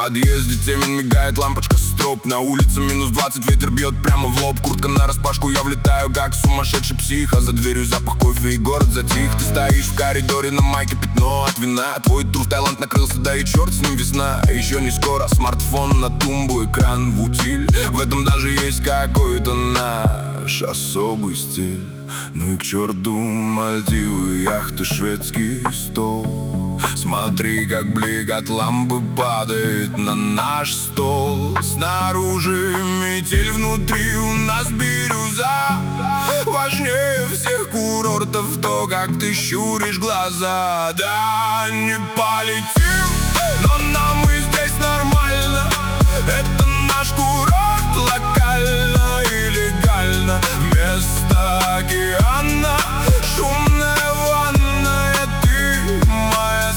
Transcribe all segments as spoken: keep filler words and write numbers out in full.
подъезде темен, мигает лампочка строп. На улице минус двадцать, ветер бьет прямо в лоб. Куртка нараспашку, я влетаю как сумасшедший псих. А за дверью запах кофе и город затих. Ты стоишь в коридоре, на майке пятно от вина. Твой трус Таиланд накрылся, да и черт с ним весна. Еще не скоро, смартфон на тумбу, экран в утиль. В этом даже есть какой-то наш особый стиль. Ну и к черту Мальдивы, яхты, шведский стол. Смотри, как блик от лампы падает на наш стол. Снаружи метель, внутри у нас бирюза. Важнее всех курортов то, как ты щуришь глаза. Да, не полетим, но нам и здесь нормально. Это наш курорт, локально и легально. Вместо океана шумная ванная. Ты моя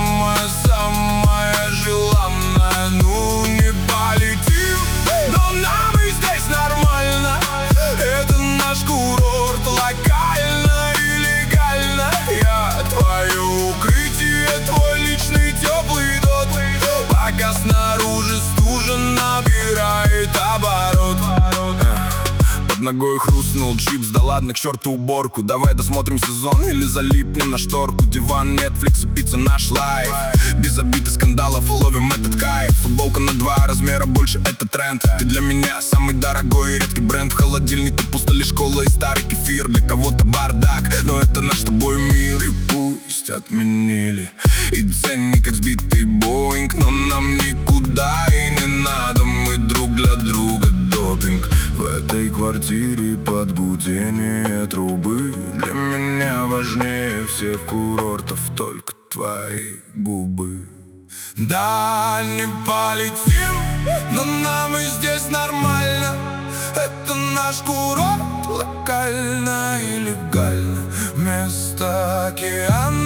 самая-самая желанная. Ну не полетим, но нам и здесь нормально. Это наш курорт, локально и легально. Я твое укрытие, твой личный теплый дот. Пока снаружи стужа набирает оборот. Под ногой хрустнул чипс, да ладно, к черту уборку. Давай досмотрим сезон или залипнем на шторку. Диван, Netflix, пицца, наш лайф. Без обид и скандалов ловим этот кайф. Футболка на два размера больше, это тренд. Ты для меня самый дорогой и редкий бренд. В холодильнике пусто лишь кола и старый кефир. Для кого-то бардак, но это наш с тобой мир. И пусть отменили и ценник как сбитый Боинг, но нам никуда и не надо. Мы друг для друга допинг. В этой квартире под гудение трубы. Для меня важнее всех курортов только твои губы. Да, не полетим, но нам и здесь нормально. Это наш курорт, локально и легально. Вместо океана